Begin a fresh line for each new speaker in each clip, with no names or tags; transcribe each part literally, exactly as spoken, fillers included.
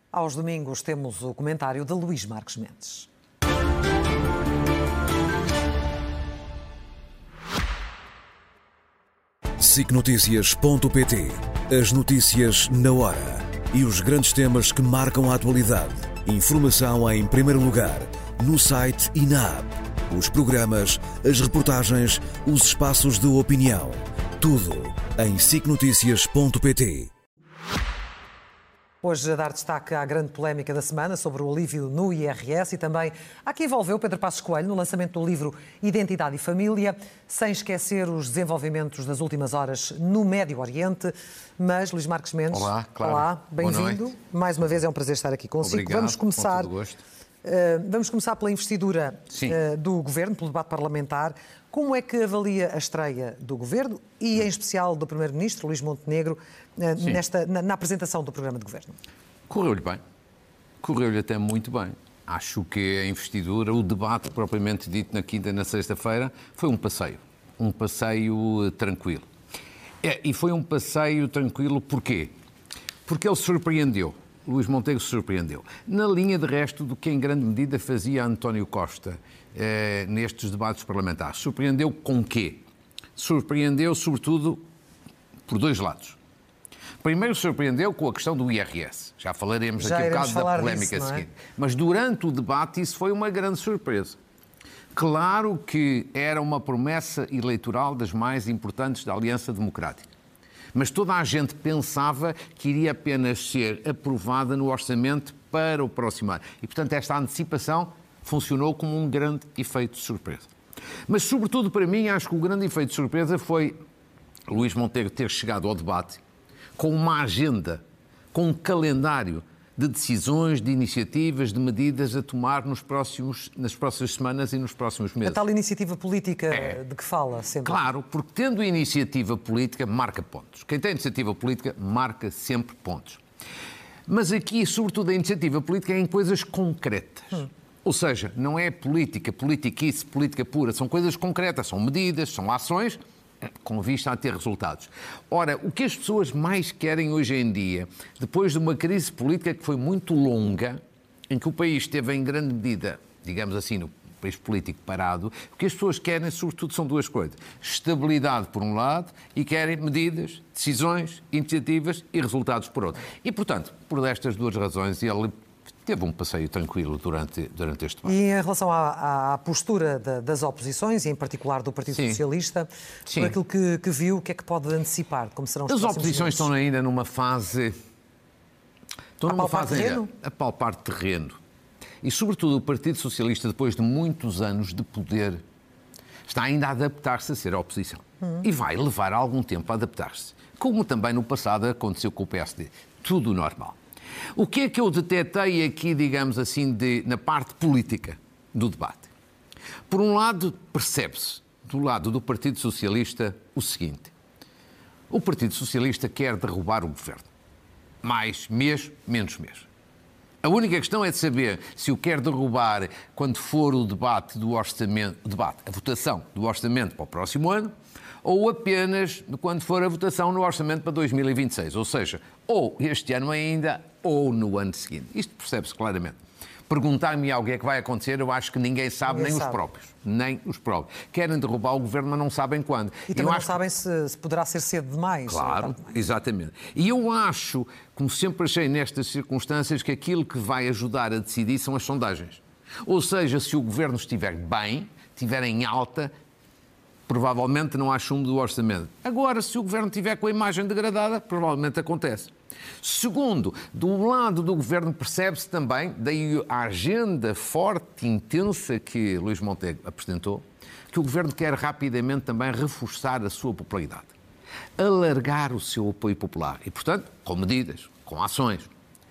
Aos domingos temos o comentário de Luís Marques Mendes.
sic notícias ponto pt. As notícias na hora e os grandes temas que marcam a atualidade. Informação em primeiro lugar, no site e na app. Os programas, as reportagens, os espaços de opinião. Tudo em sic notícias ponto pt.
Hoje a dar destaque à grande polémica da semana sobre o alívio no I R S e também a que envolveu Pedro Passos Coelho no lançamento do livro Identidade e Família, sem esquecer os desenvolvimentos das últimas horas no Médio Oriente. Mas, Luís Marques Mendes,
olá, claro.
Olá, bem-vindo. Mais uma vez é um prazer estar aqui consigo.
Obrigado,
vamos começar,
com todo gosto.
Uh, vamos começar pela investidura uh, do Governo, pelo debate parlamentar. Como é que avalia a estreia do Governo e, em especial, do Primeiro-Ministro, Luís Montenegro, uh, nesta, na, na apresentação do programa de Governo?
Correu-lhe bem. Correu-lhe até muito bem. Acho que a investidura, o debate propriamente dito na quinta e na sexta-feira, foi um passeio. Um passeio tranquilo. É, e foi um passeio tranquilo porquê? Porque ele surpreendeu. Luís Montenegro surpreendeu. Na linha de resto do que em grande medida fazia António Costa eh, nestes debates parlamentares. Surpreendeu com quê? Surpreendeu, sobretudo, por dois lados. Primeiro, surpreendeu com a questão do I R S. Já falaremos
Já
daqui a bocado da polémica
disso,
seguinte. É? Mas durante o debate isso foi uma grande surpresa. Claro que era uma promessa eleitoral das mais importantes da Aliança Democrática. Mas toda a gente pensava que iria apenas ser aprovada no orçamento para o próximo ano. E, portanto, esta antecipação funcionou como um grande efeito de surpresa. Mas, sobretudo para mim, acho que o grande efeito de surpresa foi Luís Montenegro ter chegado ao debate com uma agenda, com um calendário de decisões, de iniciativas, de medidas a tomar nos próximos, nas próximas semanas e nos próximos meses.
A tal iniciativa política é. de que fala sempre.
Claro, porque tendo iniciativa política, marca pontos. Quem tem iniciativa política, marca sempre pontos. Mas aqui, sobretudo, a iniciativa política é em coisas concretas. Hum. Ou seja, não é política, politiquice, política pura. São coisas concretas, são medidas, são ações com vista a ter resultados. Ora, o que as pessoas mais querem hoje em dia, depois de uma crise política que foi muito longa, em que o país esteve em grande medida, digamos assim, no país político parado, o que as pessoas querem, sobretudo, são duas coisas. Estabilidade, por um lado, e querem medidas, decisões, iniciativas e resultados, por outro. E, portanto, por estas duas razões, ele teve um passeio tranquilo durante, durante este debate.
E em relação à, à postura da, das oposições, e em particular do Partido
Sim.
Socialista,
Sim.
por aquilo que, que viu, o que é que pode antecipar? Como serão os
As
próximos
oposições
meses?
estão ainda numa fase... Estão
A
numa
palpar
fase
terreno?
ainda a palpar terreno. E, sobretudo, o Partido Socialista, depois de muitos anos de poder, está ainda a adaptar-se a ser a oposição. Hum. E vai levar algum tempo a adaptar-se. Como também no passado aconteceu com o P S D. Tudo normal. O que é que eu detetei aqui, digamos assim, de, na parte política do debate? Por um lado, percebe-se, do lado do Partido Socialista, o seguinte. O Partido Socialista quer derrubar o governo. Mais mês, menos mês. A única questão é de saber se o quer derrubar quando for o debate do orçamento, o debate, a votação do orçamento para o próximo ano, ou apenas quando for a votação no orçamento para dois mil e vinte e seis, ou seja, ou este ano ainda, ou no ano seguinte. Isto percebe-se claramente. Perguntar-me algo é que vai acontecer, eu acho que ninguém sabe,
ninguém
nem
sabe.
os próprios. Nem os próprios. Querem derrubar o governo, mas não sabem quando.
E também
eu
não
acho...
sabem se, se poderá ser cedo demais.
Claro, exatamente. E eu acho, como sempre achei nestas circunstâncias, que aquilo que vai ajudar a decidir são as sondagens. Ou seja, se o governo estiver bem, estiver em alta, provavelmente não há chumbo do orçamento. Agora, se o governo estiver com a imagem degradada, provavelmente acontece. Segundo, do lado do governo percebe-se também, daí a agenda forte, intensa que Luís Montenegro apresentou, que o governo quer rapidamente também reforçar a sua popularidade, alargar o seu apoio popular e, portanto, com medidas, com ações,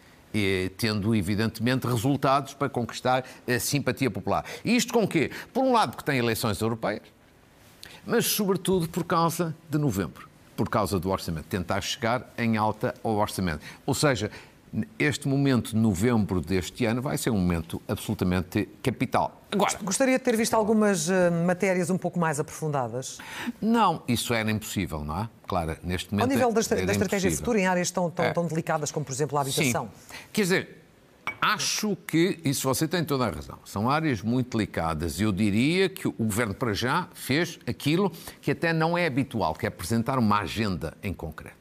e tendo, evidentemente, resultados para conquistar a simpatia popular. E isto com quê? Por um lado, porque tem eleições europeias, mas, sobretudo, por causa de novembro, por causa do orçamento, tentar chegar em alta ao orçamento. Ou seja, este momento de novembro deste ano vai ser um momento absolutamente capital. Agora,
gostaria de ter visto algumas uh, matérias um pouco mais aprofundadas.
Não, isso era impossível, não é? Claro, neste momento.
Ao nível da, da
era
estratégia
impossível.
futura, em áreas tão, tão,
É.
tão delicadas como, por exemplo, a habitação.
Sim. Quer dizer, Acho que, isso você tem toda a razão, são áreas muito delicadas. Eu diria que o Governo, para já, fez aquilo que até não é habitual, que é apresentar uma agenda em concreto.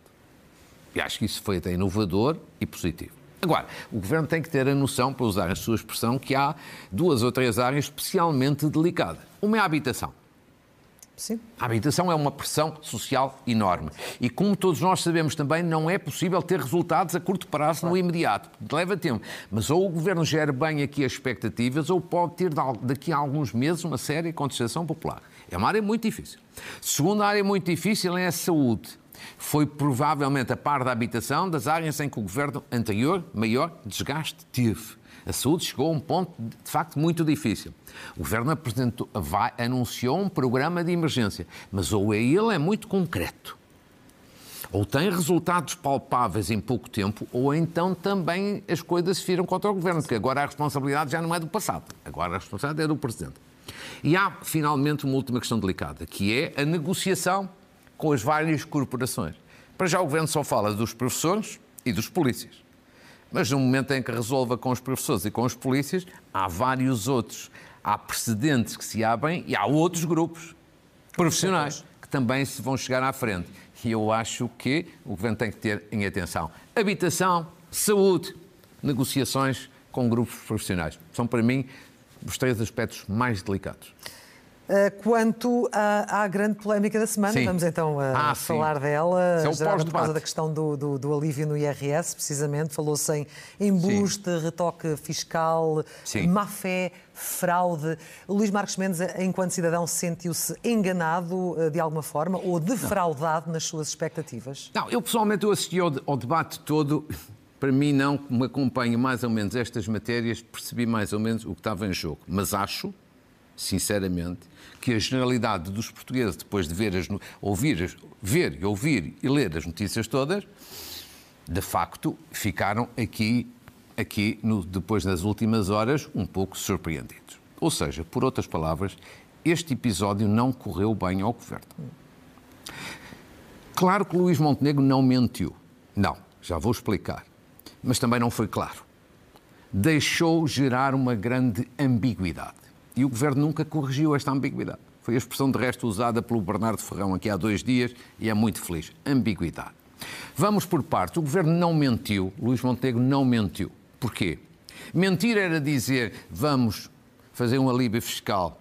E acho que isso foi até inovador e positivo. Agora, o Governo tem que ter a noção, para usar a sua expressão, que há duas ou três áreas especialmente delicadas. Uma é a habitação.
Sim.
A habitação é uma pressão social enorme. E como todos nós sabemos também, não é possível ter resultados a curto prazo, no imediato. Leva tempo. Mas ou o Governo gera bem aqui as expectativas, ou pode ter daqui a alguns meses uma séria contestação popular. É uma área muito difícil. Segunda área muito difícil é a saúde. Foi provavelmente, a par da habitação, das áreas em que o Governo anterior maior desgaste teve. A saúde chegou a um ponto, de facto, muito difícil. O Governo apresentou, vai, anunciou um programa de emergência, mas ou ele é muito concreto, ou tem resultados palpáveis em pouco tempo, ou então também as coisas se viram contra o Governo, porque agora a responsabilidade já não é do passado, agora a responsabilidade é do Presidente. E há, finalmente, uma última questão delicada, que é a negociação com as várias corporações. Para já o Governo só fala dos professores e dos polícias. Mas no momento em que resolva com os professores e com os polícias, há vários outros. Há precedentes que se abrem e há outros grupos profissionais que também se vão chegar à frente. E eu acho que o Governo tem que ter em atenção habitação, saúde, negociações com grupos profissionais. São, para mim, os três aspectos mais delicados.
Quanto à, à grande polémica da semana,
sim.
vamos então a
ah,
falar
sim.
dela.
É o
Já por causa da
pós-debate.
questão do, do, do alívio no I R S, precisamente, falou-se em embuste, sim. retoque fiscal, má-fé, fraude. Luís Marques Mendes, enquanto cidadão, sentiu-se enganado de alguma forma ou defraudado não. nas suas expectativas?
Não, eu pessoalmente eu assisti ao, ao debate todo. Para mim não, como acompanho mais ou menos estas matérias, percebi mais ou menos o que estava em jogo. Mas acho, sinceramente, que a generalidade dos portugueses, depois de ver, as, ouvir, ver e ouvir e ler as notícias todas, de facto, ficaram aqui, aqui no, depois das últimas horas, um pouco surpreendidos. Ou seja, por outras palavras, este episódio não correu bem ao Governo. Claro que Luís Montenegro não mentiu. Não, já vou explicar. Mas também não foi claro. Deixou gerar uma grande ambiguidade. E o Governo nunca corrigiu esta ambiguidade. Foi a expressão de resto usada pelo Bernardo Ferrão aqui há dois dias e é muito feliz. Ambiguidade. Vamos por partes. O Governo não mentiu. Luís Montenegro não mentiu. Porquê? Mentir era dizer vamos fazer um alívio fiscal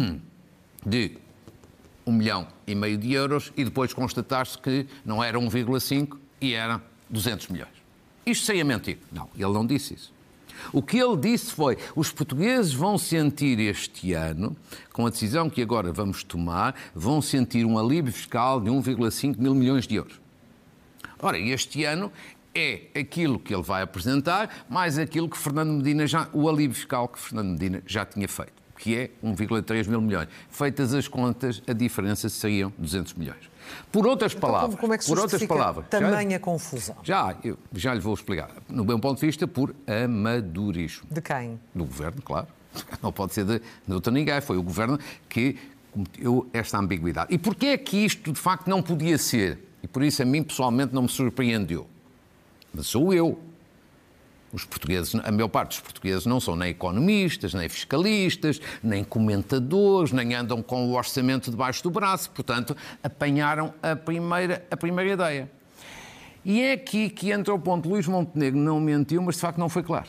de um milhão e meio de euros e depois constatar-se que não era um vírgula cinco e era duzentos milhões. Isto sem a mentir. Não, ele não disse isso. O que ele disse foi, os portugueses vão sentir este ano, com a decisão que agora vamos tomar, vão sentir um alívio fiscal de um vírgula cinco mil milhões de euros. Ora, este ano é aquilo que ele vai apresentar, mais aquilo que Fernando Medina já, o alívio fiscal que Fernando Medina já tinha feito, que é um vírgula três mil milhões. Feitas as contas, a diferença seriam duzentos milhões. Por outras
então,
palavras,
como é que se
por outras palavras,
tamanha
já,
confusão?
Já, eu já lhe vou explicar. No meu ponto de vista, por amadorismo.
De quem?
Do Governo, claro. Não pode ser de, de outro ninguém. Foi o Governo que cometeu esta ambiguidade. E porquê é que isto, de facto, não podia ser? E por isso a mim, pessoalmente, não me surpreendeu. Mas sou eu. Os portugueses, a maior parte dos portugueses não são nem economistas, nem fiscalistas, nem comentadores, nem andam com o orçamento debaixo do braço. Portanto, apanharam a primeira, a primeira ideia. E é aqui que entra o ponto. Luís Montenegro não mentiu, mas de facto não foi claro.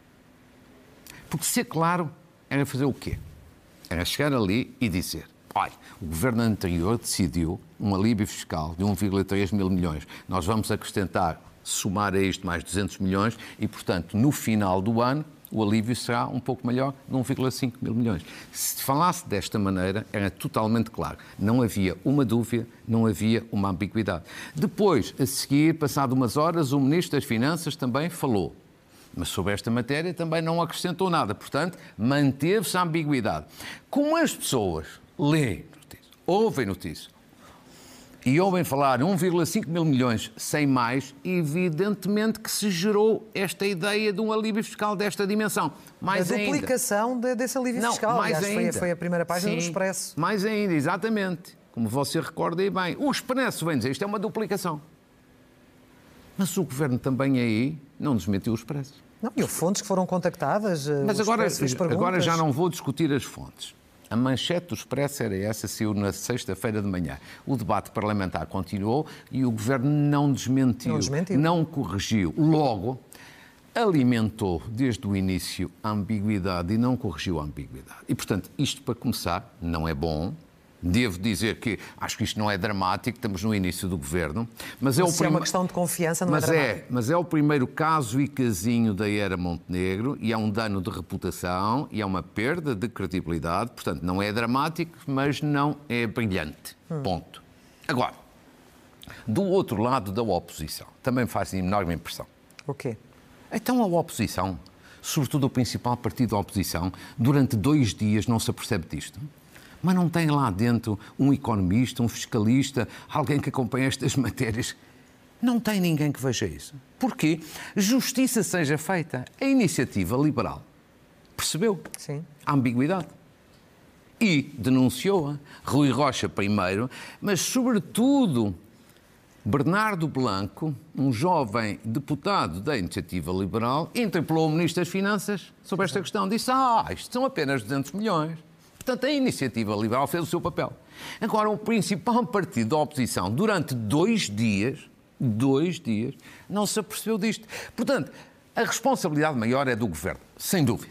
Porque ser claro era fazer o quê? Era chegar ali e dizer, olha, o governo anterior decidiu um alívio fiscal de um vírgula três mil milhões. Nós vamos acrescentar, somar a isto mais duzentos milhões e, portanto, no final do ano, o alívio será um pouco maior de um vírgula cinco mil milhões. Se falasse desta maneira, era totalmente claro. Não havia uma dúvida, não havia uma ambiguidade. Depois, a seguir, passado umas horas, o Ministro das Finanças também falou. Mas sobre esta matéria também não acrescentou nada. Portanto, manteve-se a ambiguidade. Como as pessoas leem notícias, ouvem notícias, e ouvem falar um vírgula cinco mil milhões sem mais, evidentemente que se gerou esta ideia de um alívio fiscal desta dimensão. Mais
a
ainda.
duplicação de, desse alívio
Não,
fiscal.
mais
Aliás,
ainda.
Foi, foi a primeira página
Sim,
do Expresso.
Mais ainda, exatamente. Como você recorda aí bem. O Expresso vem dizer, isto é uma duplicação. Mas o Governo também aí não desmentiu o Expresso.
Não, e houve fontes que foram contactadas.
Mas agora, agora já não vou discutir as fontes. A manchete do Expresso era essa, saiu na sexta-feira de manhã. O debate parlamentar continuou e o Governo não desmentiu,
não, desmentiu.
não corrigiu. Logo, alimentou desde o início a ambiguidade e não corrigiu a ambiguidade. E, portanto, isto para começar não é bom. Devo dizer que acho que isto não é dramático, estamos no início do Governo. Mas é, o
Se
prim...
é uma questão de confiança, não
mas
é dramático.
É, mas é o primeiro caso e casinho da era Montenegro e há um dano de reputação e há uma perda de credibilidade. Portanto, não é dramático, mas não é brilhante. Hum. Ponto. Agora, do outro lado da oposição, também faz enorme impressão.
O quê?
Então a oposição, sobretudo o principal partido da oposição, durante dois dias não se apercebe disto. Mas não tem lá dentro um economista, um fiscalista, alguém que acompanhe estas matérias. Não tem ninguém que veja isso. Porquê? Justiça seja feita. A iniciativa liberal percebeu
Sim.
a ambiguidade e denunciou-a. Rui Rocha primeiro, mas sobretudo Bernardo Blanco, um jovem deputado da Iniciativa Liberal, interpelou o Ministro das Finanças sobre esta questão. Disse, ah, isto são apenas duzentos milhões. Portanto, a Iniciativa Liberal fez o seu papel. Agora, o principal partido da oposição, durante dois dias, dois dias, não se apercebeu disto. Portanto, a responsabilidade maior é do Governo, sem dúvida.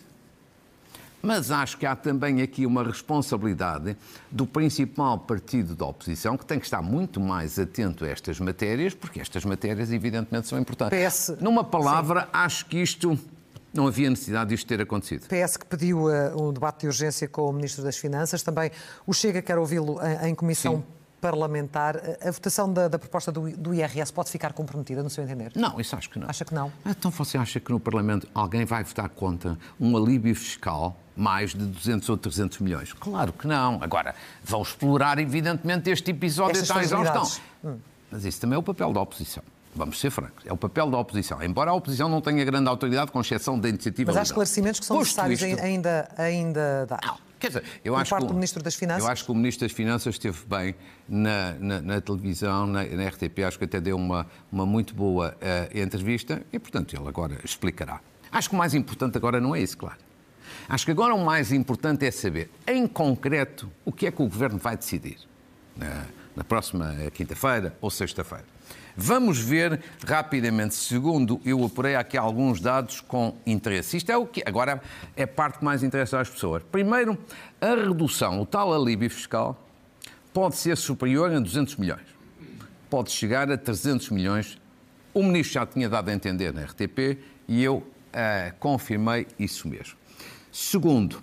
Mas acho que há também aqui uma responsabilidade do principal partido da oposição, que tem que estar muito mais atento a estas matérias, porque estas matérias, evidentemente, são importantes.
P S...
Numa palavra, sim. Acho que isto... Não havia necessidade disto ter acontecido.
P S que pediu uh, um debate de urgência com o Ministro das Finanças. Também o Chega quer ouvi-lo em, em comissão Sim. parlamentar. A votação da, da proposta do, do I R S pode ficar comprometida, no seu entender?
Não, isso acho que não.
Acha que não?
Então você acha que no Parlamento alguém vai votar contra um alívio fiscal mais de duzentos ou trezentos milhões? Claro que não. Agora, vão explorar evidentemente este episódio da exaustão. Hum. Mas isso também é o papel da oposição. Vamos ser francos, é o papel da oposição. Embora a oposição não tenha grande autoridade, com exceção da Iniciativa Liberal.
Mas há esclarecimentos que são
Posto
necessários
isto,
ainda, ainda dar.
Não, quer dizer, eu
Por
acho,
parte
que o,
do Ministro das Finanças?
eu acho que o Ministro das Finanças esteve bem na, na, na televisão, na, na R T P, acho que até deu uma, uma muito boa uh, entrevista e, portanto, ele agora explicará. Acho que o mais importante agora não é isso, claro. Acho que agora o mais importante é saber, em concreto, o que é que o Governo vai decidir na, na próxima quinta-feira ou sexta-feira. Vamos ver rapidamente, segundo eu apurei aqui alguns dados com interesse. Isto é o que agora é a parte que mais interessa às pessoas. Primeiro, a redução, o tal alívio fiscal, pode ser superior a duzentos milhões. Pode chegar a trezentos milhões. O Ministro já tinha dado a entender na R T P e eu uh, confirmei isso mesmo. Segundo,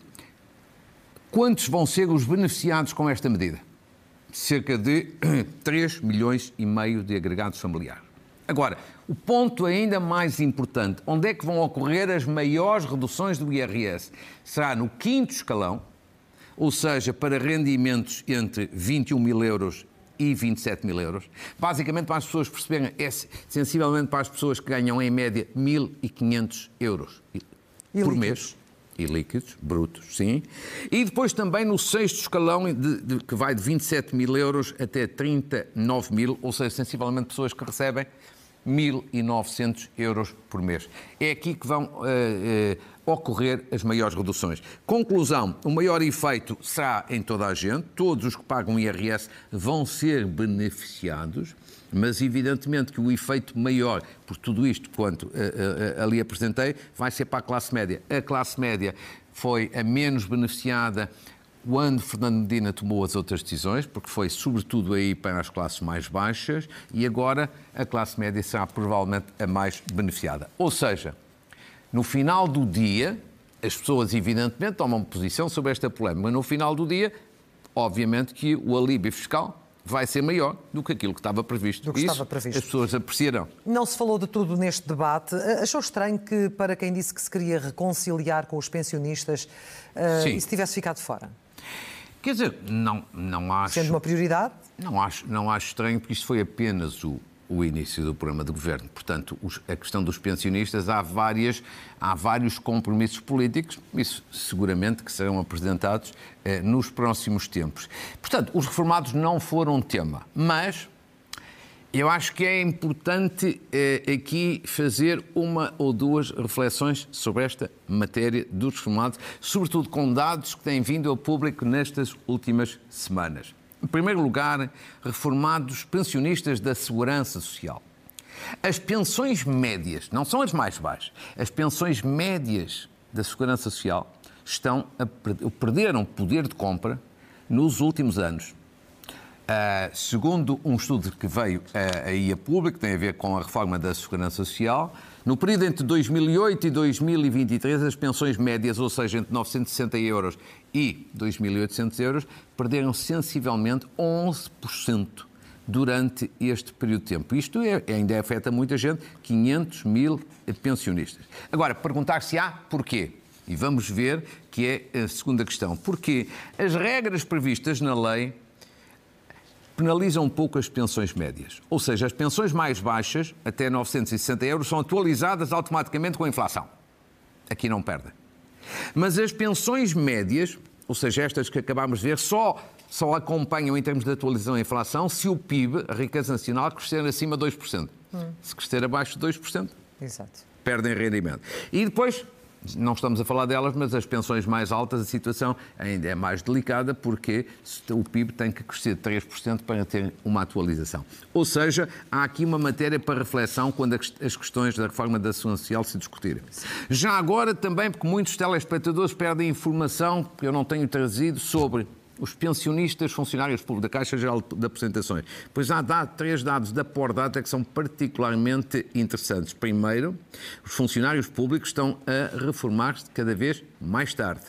quantos vão ser os beneficiados com esta medida? Cerca de três milhões e meio de agregados familiares. Agora, o ponto ainda mais importante, onde é que vão ocorrer as maiores reduções do I R S? Será no quinto escalão, ou seja, para rendimentos entre vinte e um mil euros e vinte e sete mil euros. Basicamente, para as pessoas perceberem, é sensivelmente para as pessoas que ganham em média mil e quinhentos euros
e
por
líquidos.
mês. E líquidos, brutos, sim. E depois também no sexto escalão, de, de, que vai de vinte e sete mil euros até trinta e nove mil, ou seja, sensivelmente pessoas que recebem mil e novecentos euros por mês. É aqui que vão uh, uh, ocorrer as maiores reduções. Conclusão, o maior efeito será em toda a gente, todos os que pagam I R S vão ser beneficiados, mas evidentemente que o efeito maior por tudo isto, quanto uh, uh, ali apresentei, vai ser para a classe média. A classe média foi a menos beneficiada quando Fernando Medina tomou as outras decisões, porque foi sobretudo aí para as classes mais baixas, e agora a classe média será provavelmente a mais beneficiada. Ou seja, no final do dia, as pessoas evidentemente tomam posição sobre esta polémica, mas no final do dia, obviamente que o alívio fiscal vai ser maior do que aquilo que estava previsto.
Do que
Isso,
estava previsto.
As pessoas apreciarão.
Não se falou de tudo neste debate. Achou estranho que, para quem disse que se queria reconciliar com os pensionistas, uh, isso tivesse ficado fora?
Quer dizer, não, não acho...
Sendo uma prioridade?
Não acho, não acho estranho, porque isto foi apenas o, o início do programa de governo. Portanto, os, a questão dos pensionistas, há, várias, há vários compromissos políticos, isso seguramente que serão apresentados eh, nos próximos tempos. Portanto, os reformados não foram tema, mas Eu acho que é importante eh, aqui fazer uma ou duas reflexões sobre esta matéria dos reformados, sobretudo com dados que têm vindo ao público nestas últimas semanas. Em primeiro lugar, reformados pensionistas da Segurança Social. As pensões médias, não são as mais baixas, as pensões médias da Segurança Social estão a, perderam poder de compra nos últimos anos. Uh, segundo um estudo que veio uh, aí a público, que tem a ver com a reforma da Segurança Social, no período entre dois mil e oito e dois mil e vinte e três, as pensões médias, ou seja, entre novecentos e sessenta euros e dois mil e oitocentos euros, perderam sensivelmente onze por cento durante este período de tempo. Isto é, ainda afeta muita gente, quinhentos mil pensionistas. Agora, perguntar-se-á porquê? E vamos ver que é a segunda questão. Porque as regras previstas na lei penalizam um pouco as pensões médias. Ou seja, as pensões mais baixas, até novecentos e sessenta euros, são atualizadas automaticamente com a inflação. Aqui não perdem. Mas as pensões médias, ou seja, estas que acabámos de ver, só, só acompanham em termos de atualização a inflação se o P I B, a riqueza nacional, crescer acima de dois por cento. Hum. Se crescer abaixo de dois por cento,
Exato.
Perdem rendimento. E depois, não estamos a falar delas, mas as pensões mais altas, a situação ainda é mais delicada porque o P I B tem que crescer três por cento para ter uma atualização. Ou seja, há aqui uma matéria para reflexão quando as questões da reforma da Segurança Social se discutirem. Já agora também, porque muitos telespectadores perdem informação que eu não tenho trazido sobre os pensionistas funcionários públicos da Caixa Geral de Aposentações. Pois há dado, três dados da Pordata que são particularmente interessantes. Primeiro, os funcionários públicos estão a reformar-se cada vez mais tarde.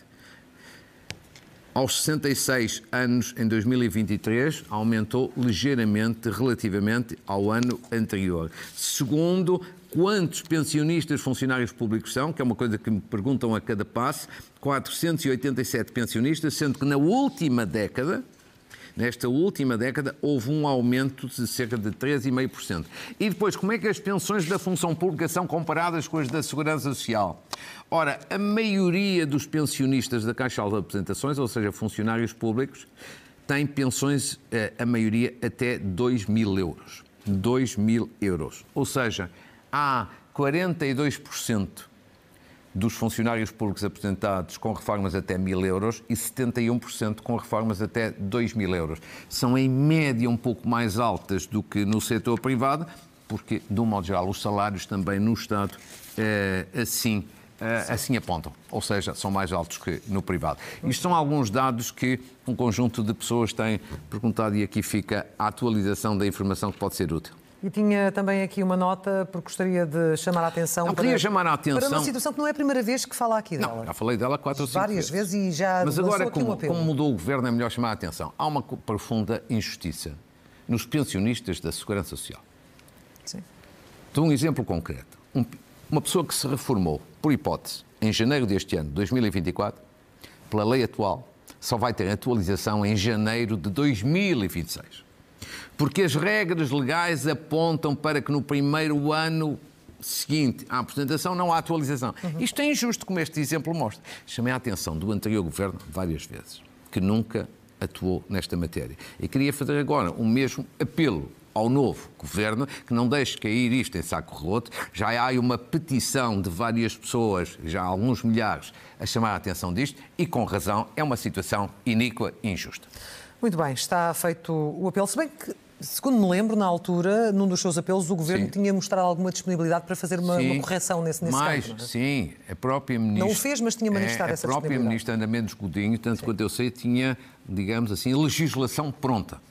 Aos sessenta e seis anos, em dois mil e vinte e três, aumentou ligeiramente relativamente ao ano anterior. Segundo, quantos pensionistas funcionários públicos são, que é uma coisa que me perguntam a cada passo, quatrocentos e oitenta e sete pensionistas, sendo que na última década, nesta última década, houve um aumento de cerca de três vírgula cinco por cento. E depois, como é que as pensões da função pública são comparadas com as da Segurança Social? Ora, a maioria dos pensionistas da Caixa de Aposentações, ou seja, funcionários públicos, tem pensões, a maioria, até dois mil euros. dois mil euros. Ou seja, há quarenta e dois por cento dos funcionários públicos aposentados com reformas até mil euros e setenta e um por cento com reformas até dois mil euros. São, em média, um pouco mais altas do que no setor privado, porque, de um modo geral, os salários também no Estado eh, assim, eh, assim apontam. Ou seja, são mais altos que no privado. Isto são alguns dados que um conjunto de pessoas têm perguntado e aqui fica a atualização da informação que pode ser útil.
E tinha também aqui uma nota, porque gostaria de chamar a atenção,
não,
para,
chamar a atenção
para uma situação que não é a primeira vez que fala aqui dela.
Não, já falei dela quatro ou cinco
Várias vezes. vezes e já
Mas agora, como,
um apelo.
como mudou o governo, é melhor chamar a atenção. Há uma profunda injustiça nos pensionistas da Segurança Social.
Sim.
Dou um exemplo concreto. Um, uma pessoa que se reformou, por hipótese, em janeiro deste ano, dois mil e vinte e quatro, pela lei atual, só vai ter atualização em janeiro de dois mil e vinte e seis. Porque as regras legais apontam para que no primeiro ano seguinte à apresentação não há atualização. Uhum. Isto é injusto, como este exemplo mostra. Chamei a atenção do anterior governo várias vezes, que nunca atuou nesta matéria. E queria fazer agora o mesmo apelo ao novo governo, que não deixe cair isto em saco roto. Já há uma petição de várias pessoas, já há alguns milhares, a chamar a atenção disto, e com razão, é uma situação iníqua e injusta.
Muito bem, está feito o apelo. Se bem que, segundo me lembro, na altura, num dos seus apelos, o Governo sim. tinha mostrado alguma disponibilidade para fazer uma, uma correção nesse, nesse
mais,
campo. Não é?
Sim, a própria Ministra...
Não o fez, mas tinha manifestado
é,
essa
disponibilidade. A própria Ministra Ana Mendes Godinho, tanto sim. quanto eu sei, tinha, digamos assim, legislação pronta.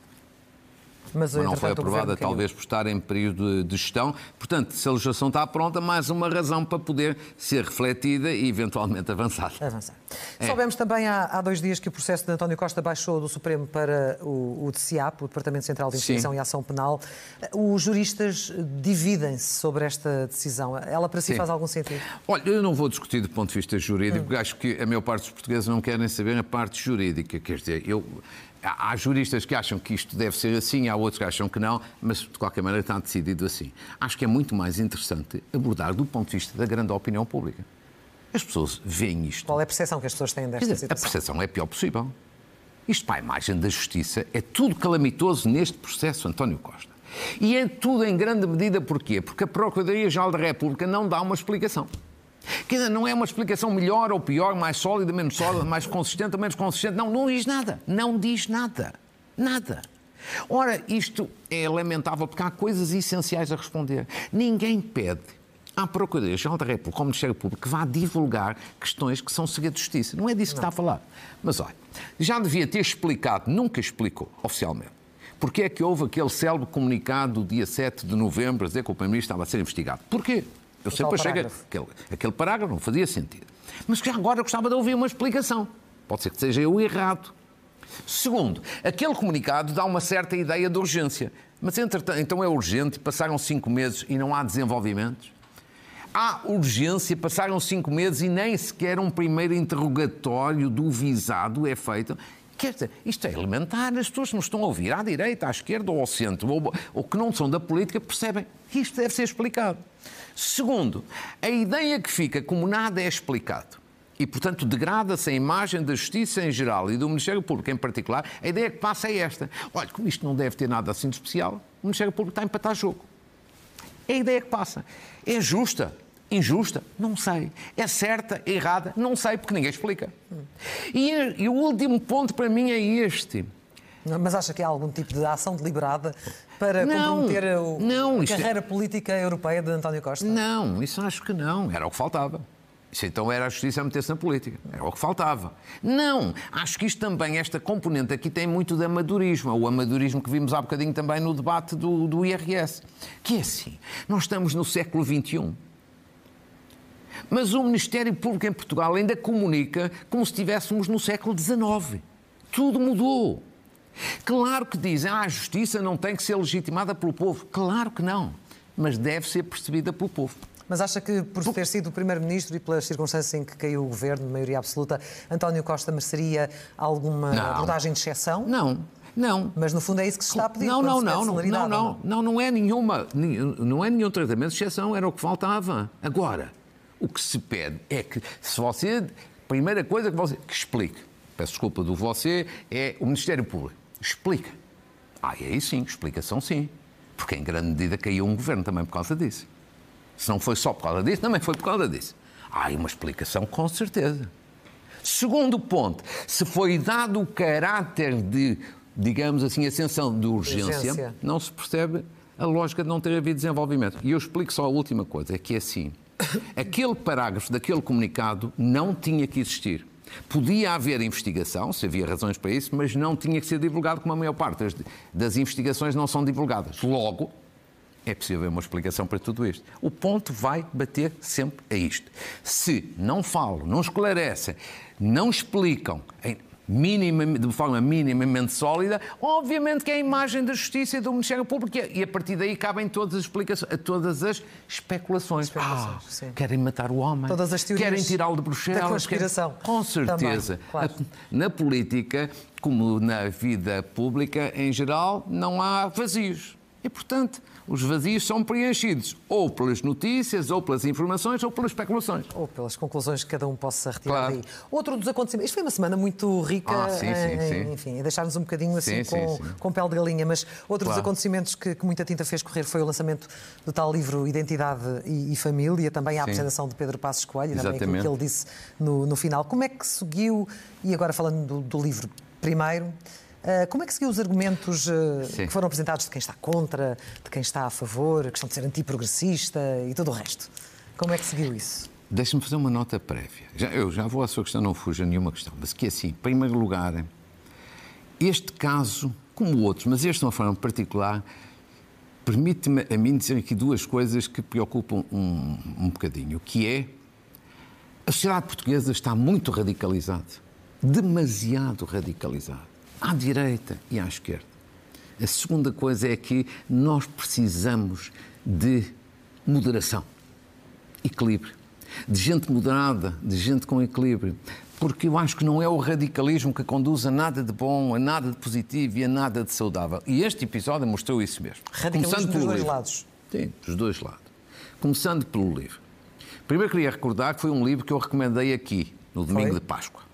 Mas,
mas não foi aprovada, talvez por estar em período de gestão. Portanto, se a legislação está pronta, mais uma razão para poder ser refletida e eventualmente avançada.
Avançar. É. Soubemos também há, há dois dias que o processo de António Costa baixou do Supremo para o, o D C I A P, o Departamento Central de Investigação Sim. e Ação Penal. Os juristas dividem-se sobre esta decisão. Ela para si Sim. faz algum sentido?
Olha, eu não vou discutir do ponto de vista jurídico, hum. porque acho que a maior parte dos portugueses não querem saber a parte jurídica. Quer dizer, eu... Há juristas que acham que isto deve ser assim, há outros que acham que não, mas de qualquer maneira está decidido assim. Acho que é muito mais interessante abordar do ponto de vista da grande opinião pública. As pessoas veem isto.
Qual é a percepção que as pessoas têm desta
dizer,
situação?
A percepção é a pior possível. Isto, para a imagem da justiça, é tudo calamitoso neste processo, António Costa. E é tudo em grande medida porquê? Porque a Procuradoria-Geral da República não dá uma explicação. Quer dizer, não é uma explicação melhor ou pior, mais sólida, menos sólida, mais consistente ou menos consistente. Não, não diz nada. Não diz nada. Nada. Ora, isto é lamentável porque há coisas essenciais a responder. Ninguém pede à Procuradoria-Geral da República, ao Ministério Público, que vá divulgar questões que são segredo de justiça. Não é disso que está a falar. Mas, olha, já devia ter explicado, nunca explicou, oficialmente, porque é que houve aquele célebre comunicado do dia sete de novembro a dizer que o Primeiro-Ministro estava a ser investigado. Porquê? Eu sempre achei que aquele, aquele parágrafo não fazia sentido. Mas que já agora gostava de ouvir uma explicação. Pode ser que seja eu errado. Segundo, aquele comunicado dá uma certa ideia de urgência. Mas, entretanto, então é urgente, passaram cinco meses e não há desenvolvimentos? Há urgência, passaram cinco meses e nem sequer um primeiro interrogatório do visado é feito? Quer dizer, isto é elementar, as pessoas que nos estão a ouvir à direita, à esquerda ou ao centro, ou, ou que não são da política, percebem que isto deve ser explicado. Segundo, a ideia que fica como nada é explicado e, portanto, degrada-se a imagem da Justiça em geral e do Ministério Público em particular, a ideia que passa é esta. Olha, como isto não deve ter nada assim de especial, o Ministério Público está a empatar jogo. É a ideia que passa. É justa? Injusta? Não sei. É certa? É errada? Não sei, porque ninguém explica. E, e o último ponto para mim é este.
Mas acha que há algum tipo de ação deliberada para não, comprometer o,
não,
a carreira é... política europeia de António Costa?
Não, isso acho que não. Era o que faltava. Isso então era a justiça a meter-se na política. Era o que faltava. Não, acho que isto também, esta componente aqui tem muito de amadorismo. O amadorismo que vimos há bocadinho também no debate do, do I R S. Que é assim, nós estamos no século vinte e um. Mas o Ministério Público em Portugal ainda comunica como se estivéssemos no século dezenove. Tudo mudou. Claro que dizem, ah, a justiça não tem que ser legitimada pelo povo. Claro que não, mas deve ser percebida pelo povo.
Mas acha que, por ter sido o Primeiro-Ministro e pelas circunstâncias em que caiu o Governo, de maioria absoluta, António Costa mereceria alguma não. abordagem de exceção?
Não, não.
Mas, no fundo, é isso que se está a pedir.
Não, não, não, não, não, não, não, não é nenhuma, não é nenhum tratamento de exceção, era o que faltava. Agora, o que se pede é que, se você, a primeira coisa que você, que explique, peço desculpa do você, é o Ministério Público. Explica. Ah, e aí sim, explicação sim. Porque em grande medida caiu um governo também por causa disso. Se não foi só por causa disso, também foi por causa disso. Há uma explicação com certeza. Segundo ponto, se foi dado o caráter de, digamos assim, ascensão de urgência, urgência, não se percebe a lógica de não ter havido desenvolvimento. E eu explico só a última coisa, é que é assim, aquele parágrafo daquele comunicado não tinha que existir. Podia haver investigação, se havia razões para isso, mas não tinha que ser divulgado, como a maior parte das, das investigações não são divulgadas. Logo, é possível uma explicação para tudo isto. O ponto vai bater sempre a isto. Se não falam, não esclarecem, não explicam minima, de forma minimamente sólida, obviamente que é a imagem da Justiça e do Ministério Público e a partir daí cabem todas as explicações, todas as especulações. especulações ah, querem matar o homem,
todas as teorias
querem tirá-lo de Bruxelas.
Da conspiração.
Querem... Com certeza.
Também, claro.
Na política, como na vida pública em geral, não há vazios. E, portanto, os vazios são preenchidos ou pelas notícias, ou pelas informações, ou pelas especulações.
Ou pelas conclusões que cada um possa retirar
claro.
daí. Outro dos acontecimentos... Isto foi uma semana muito rica,
ah, sim, sim,
em,
sim.
enfim, a deixar-nos um bocadinho assim
sim,
com,
sim, sim.
com pele de galinha, mas outro
claro.
dos acontecimentos que, que muita tinta fez correr foi o lançamento do tal livro Identidade e, e Família, também a sim. apresentação de Pedro Passos Coelho, também aquilo que ele disse no, no final. Como é que seguiu, e agora falando do, do livro primeiro... Uh, como é que seguiu os argumentos uh, que foram apresentados de quem está contra, de quem está a favor, a questão de ser antiprogressista e todo o resto? Como é que seguiu isso?
Deixa-me fazer uma nota prévia. Já, eu já vou à sua questão, não fuja nenhuma questão, mas que é assim, em primeiro lugar, este caso, como outros, mas este de uma forma particular, permite-me a mim dizer aqui duas coisas que preocupam um, um bocadinho, que é a sociedade portuguesa está muito radicalizada, demasiado radicalizada. À direita e à esquerda. A segunda coisa é que nós precisamos de moderação, equilíbrio, de gente moderada, de gente com equilíbrio, porque eu acho que não é o radicalismo que conduz a nada de bom, a nada de positivo e a nada de saudável. E este episódio mostrou isso mesmo.
Radicalismo dos dois lados.
Sim, dos dois lados. Começando pelo livro. Primeiro queria recordar que foi um livro que eu recomendei aqui, no domingo foi? de Páscoa.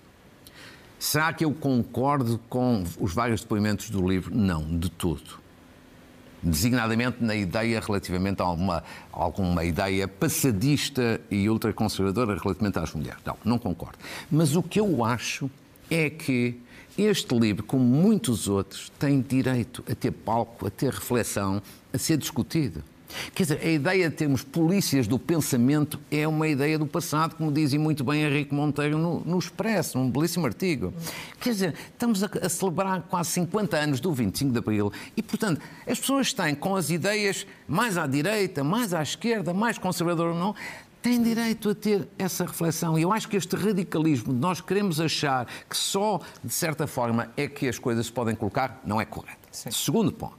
Será que eu concordo com os vários depoimentos do livro? Não, de todo. designadamente na ideia relativamente a uma, alguma ideia passadista e ultraconservadora relativamente às mulheres. Não, não concordo. Mas o que eu acho é que este livro, como muitos outros, tem direito a ter palco, a ter reflexão, a ser discutido. Quer dizer, a ideia de termos polícias do pensamento é uma ideia do passado, como dizia muito bem Henrique Monteiro no, no Expresso, num belíssimo artigo. Quer dizer, estamos a, a celebrar quase cinquenta anos do vinte e cinco de Abril e, portanto, as pessoas têm com as ideias mais à direita, mais à esquerda, mais conservador ou não, têm direito a ter essa reflexão. E eu acho que este radicalismo de nós queremos achar que só, de certa forma, é que as coisas se podem colocar, não é correto. Sim. Segundo ponto.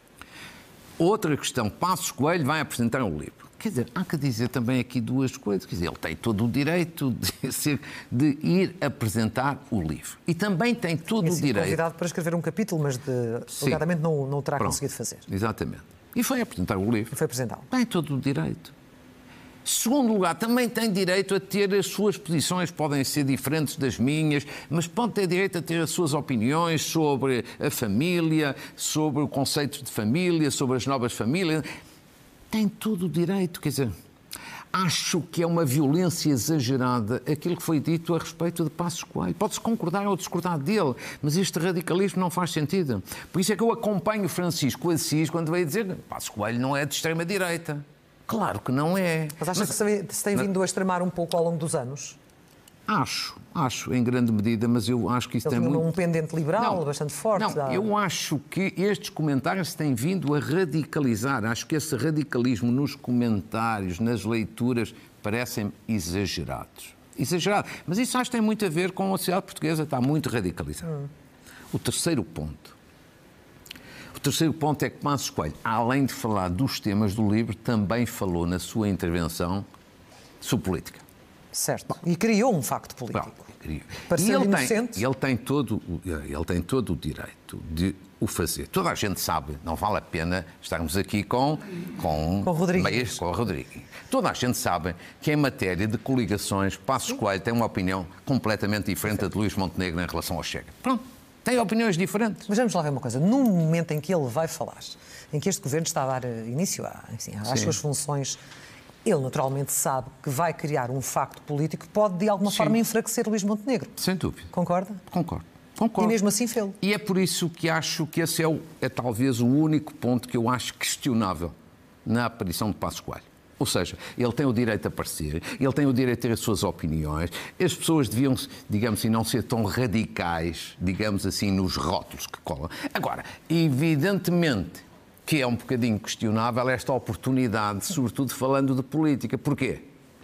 Outra questão, Passos Coelho vai apresentar um livro. Quer dizer, há que dizer também aqui duas coisas. Quer dizer, ele tem todo o direito de, ser, de ir apresentar o livro. E também tem todo o direito...
convidado para escrever um capítulo, mas, de, alegadamente, não, não o terá
Pronto.
conseguido fazer.
Exatamente. E foi apresentar o livro.
E foi apresentá-lo.
Tem todo o direito. Segundo lugar, também tem direito a ter as suas posições, podem ser diferentes das minhas, mas pode ter direito a ter as suas opiniões sobre a família, sobre o conceito de família, sobre as novas famílias. Tem todo o direito, quer dizer, acho que é uma violência exagerada aquilo que foi dito a respeito de Passos Coelho. Pode-se concordar ou discordar dele, mas este radicalismo não faz sentido. Por isso é que eu acompanho Francisco Assis quando veio dizer que Passos Coelho não é de extrema-direita. Claro que não é.
Mas acha que se tem vindo a extremar um pouco ao longo dos anos?
Acho, acho, em grande medida, mas eu acho que isso
Ele
tem muito...
um pendente liberal não, bastante forte.
Não,
da...
eu acho que estes comentários têm vindo a radicalizar. Acho que esse radicalismo nos comentários, nas leituras, parecem exagerados. Exagerado. Mas isso acho que tem muito a ver com a sociedade portuguesa, está muito radicalizada. Hum. O terceiro ponto. O terceiro ponto é que Passos Coelho, além de falar dos temas do livro, também falou na sua intervenção sobre política.
Certo. Bom, e criou um facto político.
Bom,
para ser
ele
inocente.
Tem, ele, tem todo, ele tem todo o direito de o fazer. Toda a gente sabe, não vale a pena estarmos aqui com... Com,
com o Rodrigo.
Meias, com o Rodrigo. Toda a gente sabe que em matéria de coligações, Passos Coelho tem uma opinião completamente diferente da de Luís Montenegro em relação ao Chega. Pronto. Tem opiniões diferentes.
Mas vamos lá ver uma coisa. No momento em que ele vai falar, em que este governo está a dar início a, assim, às Sim. suas funções, ele naturalmente sabe que vai criar um facto político que pode, de alguma Sim. forma, enfraquecer Luís Montenegro.
Sem dúvida.
Concorda?
Concordo. Concordo.
E mesmo assim fê-lo.
E é por isso que acho que esse é, o, é talvez o único ponto que eu acho questionável na aparição de Passos Coelho. Ou seja, ele tem o direito a aparecer, ele tem o direito a ter as suas opiniões, as pessoas deviam, digamos assim, não ser tão radicais, digamos assim, nos rótulos que colam. Agora, evidentemente que é um bocadinho questionável esta oportunidade, sobretudo falando de política. Porquê?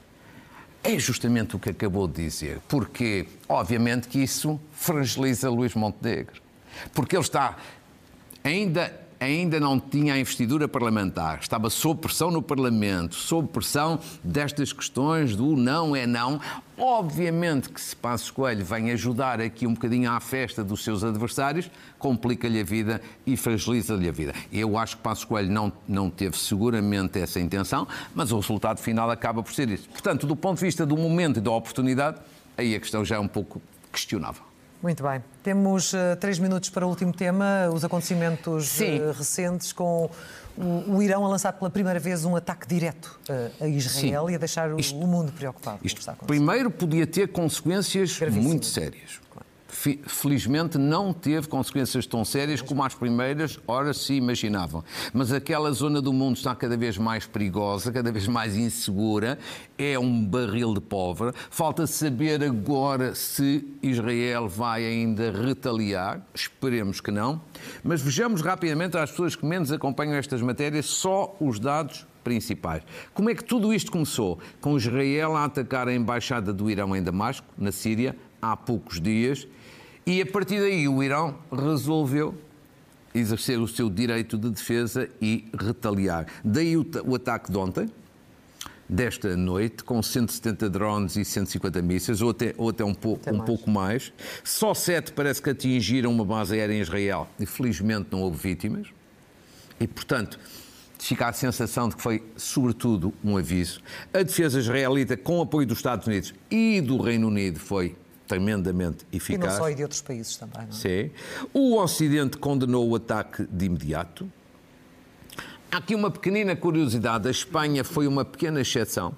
É justamente o que acabou de dizer, porque, obviamente, que isso fragiliza Luís Montenegro. Porque ele está ainda... ainda não tinha a investidura parlamentar, estava sob pressão no Parlamento, sob pressão destas questões do não é não. Obviamente que se Passos Coelho vem ajudar aqui um bocadinho à festa dos seus adversários, complica-lhe a vida e fragiliza-lhe a vida. Eu acho que Passos Coelho não, não teve seguramente essa intenção, mas o resultado final acaba por ser isso. Portanto, do ponto de vista do momento e da oportunidade, aí a questão já é um pouco questionável.
Muito bem. Temos uh, três minutos para o último tema, os acontecimentos uh, recentes com o, o Irão a lançar pela primeira vez um ataque direto uh, a Israel Sim. e a deixar o, isto, o mundo preocupado.
Isto primeiro podia ter consequências muito sérias. Claro. Felizmente não teve consequências tão sérias como as primeiras horas se imaginavam. Mas aquela zona do mundo está cada vez mais perigosa, cada vez mais insegura, é um barril de pólvora. Falta saber agora se Israel vai ainda retaliar, esperemos que não. Mas vejamos rapidamente às pessoas que menos acompanham estas matérias só os dados principais. Como é que tudo isto começou? Com Israel a atacar a embaixada do Irão em Damasco, na Síria, há poucos dias. E a partir daí o Irão resolveu exercer o seu direito de defesa e retaliar. Daí o, o ataque de ontem, desta noite, com cento e setenta drones e cento e cinquenta mísseis, ou até, ou até um, pouco, até um mais. pouco mais. Só sete parece que atingiram uma base aérea em Israel e felizmente não houve vítimas. E, portanto, fica a sensação de que foi, sobretudo, um aviso. A defesa israelita, com apoio dos Estados Unidos e do Reino Unido, foi tremendamente eficaz.
E não só, e de outros países também, não é?
Sim. O Ocidente condenou o ataque de imediato. Há aqui uma pequenina curiosidade. A Espanha foi uma pequena exceção.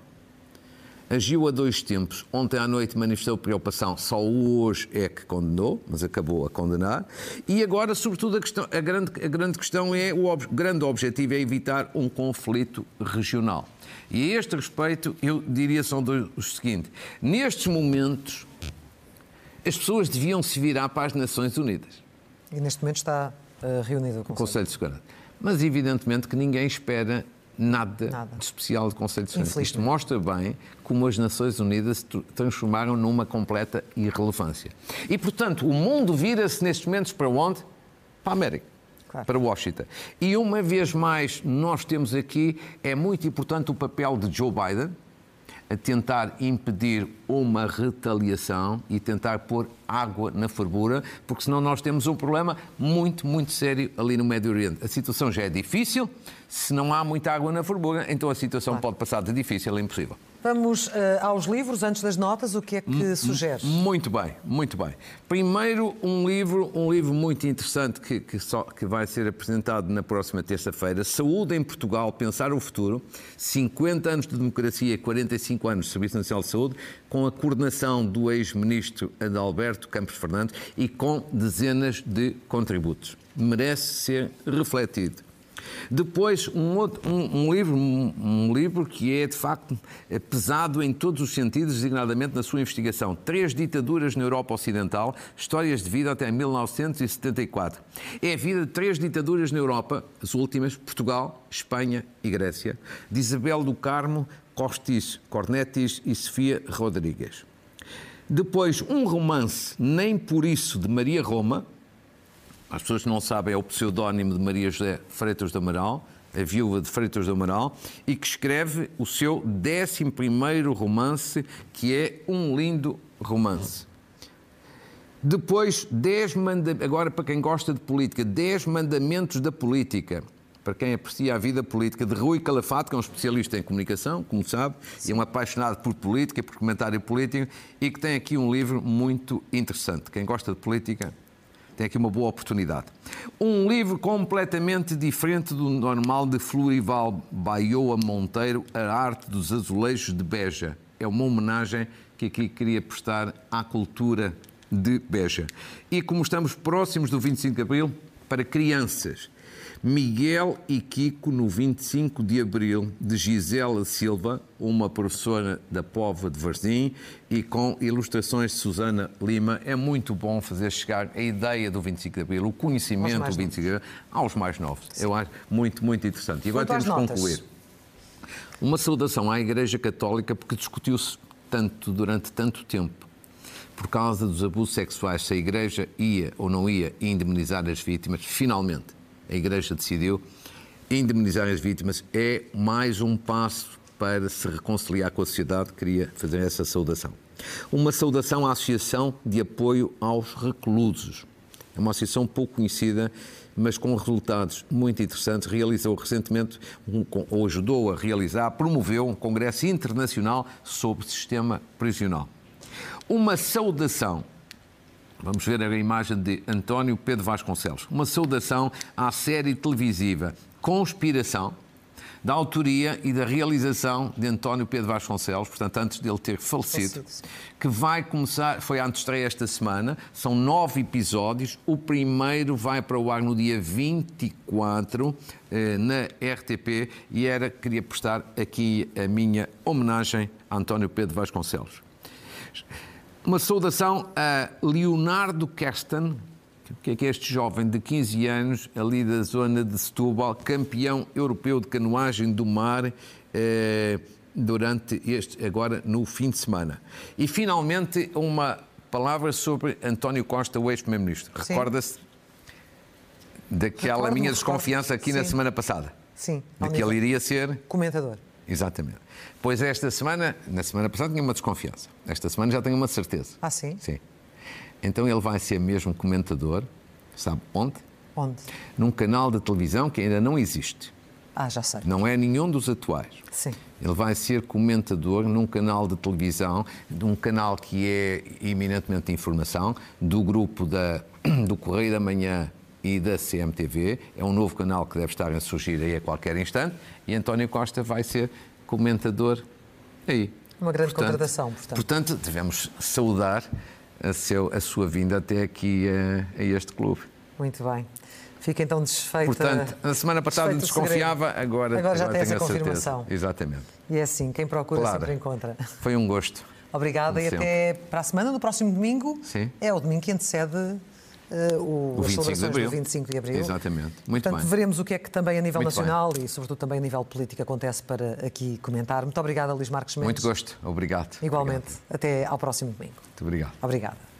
Agiu a dois tempos. Ontem à noite manifestou preocupação. Só hoje é que condenou, mas acabou a condenar. E agora, sobretudo, a, questão, a, grande, a grande questão é, o ob, grande objetivo é evitar um conflito regional. E a este respeito, eu diria só o seguinte. Nestes momentos, as pessoas deviam se virar para as Nações Unidas.
E neste momento está uh, reunido o Conselho.
o Conselho de Segurança. Mas, evidentemente, que ninguém espera nada,
nada.
de especial do Conselho de Segurança. Isto mostra bem como as Nações Unidas se transformaram numa completa irrelevância. E, portanto, o mundo vira-se nestes momentos para onde? Para a América. Claro. Para Washington. E, uma vez mais, nós temos aqui, é muito importante o papel de Joe Biden a tentar impedir uma retaliação e tentar pôr água na fervura, porque senão nós temos um problema muito, muito sério ali no Médio Oriente. A situação já é difícil, se não há muita água na fervura, então a situação claro. pode passar de difícil a impossível.
Vamos uh, aos livros, antes das notas, o que é que sugeres?
Muito bem, muito bem. Primeiro, um livro, um livro muito interessante que, que, só, que vai ser apresentado na próxima terça-feira, Saúde em Portugal, Pensar o Futuro, cinquenta anos de democracia e quarenta e cinco anos de Serviço Nacional de Saúde, com a coordenação do ex-ministro Adalberto Campos Fernandes e com dezenas de contributos. Merece ser refletido. Depois, um, outro, um, um, livro, um, um livro que é, de facto, é pesado em todos os sentidos, designadamente na sua investigação. Três ditaduras na Europa Ocidental, histórias de vida até mil novecentos e setenta e quatro. É a vida de três ditaduras na Europa, as últimas, Portugal, Espanha e Grécia, de Isabel do Carmo, Costis Cornetis e Sofia Rodrigues. Depois, um romance, Nem Por Isso, de Maria Roma. As pessoas que não sabem, é o pseudónimo de Maria José Freitas do Amaral, a viúva de Freitas do Amaral, e que escreve o seu décimo primeiro romance, que é Um Lindo Romance. Depois, dez manda... agora para quem gosta de política, Dez Mandamentos da Política, para quem aprecia a vida política, de Rui Calafato, que é um especialista em comunicação, como sabe, Sim. e é um apaixonado por política, por comentário político, e que tem aqui um livro muito interessante. Quem gosta de política tem aqui uma boa oportunidade. Um livro completamente diferente do normal, de Florival Baioa Monteiro, A Arte dos Azulejos de Beja. É uma homenagem que aqui queria prestar à cultura de Beja. E como estamos próximos do vinte e cinco de Abril, para crianças, Miguel e Kiko no vinte e cinco de Abril, de Gisela Silva, uma professora da Póvoa de Varzim, e com ilustrações de Susana Lima. É muito bom fazer chegar a ideia do vinte e cinco de Abril, o conhecimento do vinte e cinco de Abril aos mais novos. Sim. Eu acho muito, muito interessante. E agora temos de concluir. Uma saudação à Igreja Católica, porque discutiu-se tanto, durante tanto tempo, por causa dos abusos sexuais, se a Igreja ia ou não ia indemnizar as vítimas. Finalmente, a Igreja decidiu indemnizar as vítimas. É mais um passo para se reconciliar com a sociedade. Queria fazer essa saudação. Uma saudação à Associação de Apoio aos Reclusos. É uma associação pouco conhecida, mas com resultados muito interessantes. Realizou recentemente, um, ou ajudou a realizar, promoveu um congresso internacional sobre o sistema prisional. Uma saudação. Vamos ver a imagem de António Pedro Vasconcelos. Uma saudação à série televisiva Conspiração, da autoria e da realização de António Pedro Vasconcelos, portanto, antes dele ter falecido, que vai começar, foi a antestreia esta semana, são nove episódios. O primeiro vai para o ar no dia vinte e quatro, eh, na R T P, e era, queria prestar aqui a minha homenagem a António Pedro Vasconcelos. Uma saudação a Leonardo Keston, que é este jovem de quinze anos, ali da zona de Setúbal, campeão europeu de canoagem do mar, eh, durante este, agora no fim de semana. E, finalmente, uma palavra sobre António Costa, o ex-primeiro-ministro. Recorda-se daquela Recordo, minha desconfiança aqui Sim. na semana passada?
Sim.
De que ele iria ser...
comentador.
Exatamente. Pois esta semana, na semana passada tinha uma desconfiança. Esta semana já tenho uma certeza.
Ah, sim?
Sim. Então ele vai ser mesmo comentador, sabe onde?
Onde?
Num canal de televisão que ainda não existe.
Ah, já sei.
Não é nenhum dos atuais.
Sim.
Ele vai ser comentador num canal de televisão, de um canal que é eminentemente de informação, do grupo da, do Correio da Manhã e da C M T V. É um novo canal que deve estar a surgir aí a qualquer instante. E António Costa vai ser comentador aí.
Uma grande
portanto,
contratação, portanto.
Portanto, devemos saudar a, seu, a sua vinda até aqui a, a este clube.
Muito bem. Fica então desfeita.
Portanto, a semana passada desconfiava, agora,
agora já
agora
tem essa
tenho a
confirmação.
certeza. Exatamente.
E é assim, quem procura
Claro.
sempre encontra.
Foi um gosto.
Obrigada e
sempre.
até para a semana. No próximo domingo
Sim.
é o domingo que antecede uh, o,
O
as
vinte e cinco de
celebrações
abril.
do vinte e cinco de Abril.
Exatamente. Muito
Portanto,
bem.
veremos o que é que também a nível
Muito
nacional e sobretudo também a nível político acontece para aqui comentar. Muito obrigada, Luís Marcos Mendes.
Muito gosto. Obrigado.
Igualmente.
Obrigado.
Até ao próximo domingo.
Muito obrigado.
Obrigada.